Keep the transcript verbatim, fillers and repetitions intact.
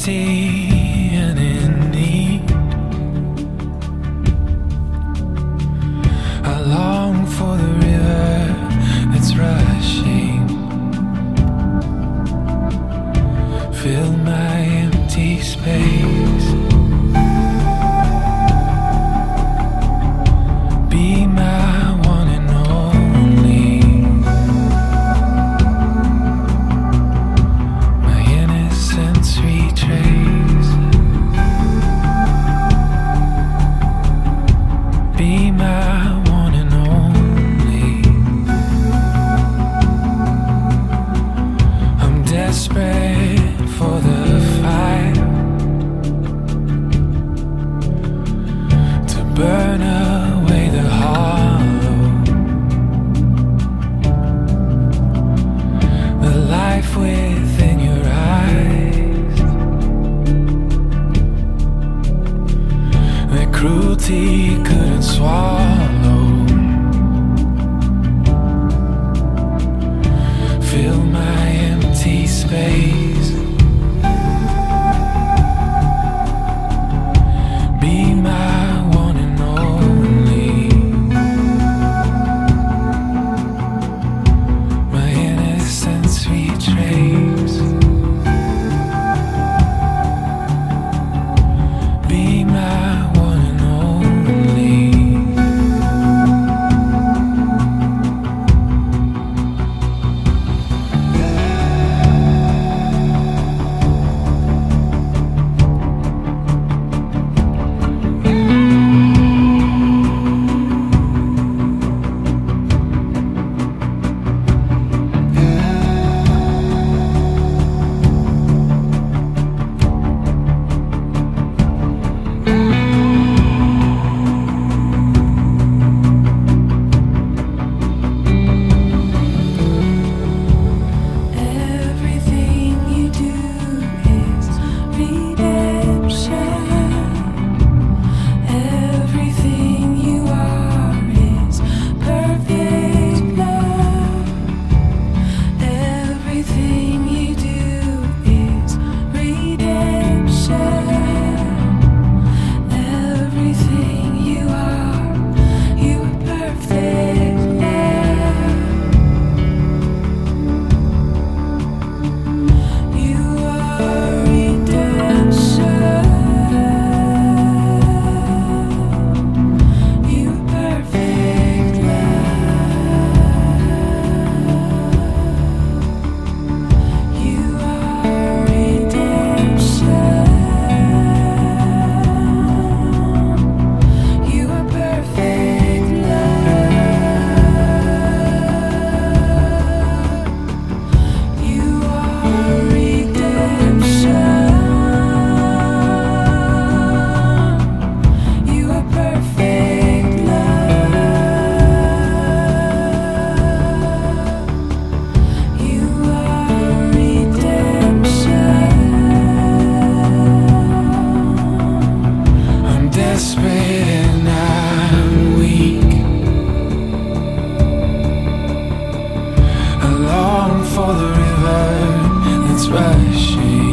empty and in need. I long for the river that's rushing. Fill my empty space. Be my one and only. My innocence retrace. Be my one and only. I'm desperate for the fire to burn away the hollow, the life within your eyes, that cruelty couldn't swallow. Fill my empty space. Be my one and only. My innocence retrace. Be my one and only. For the river that's rushing.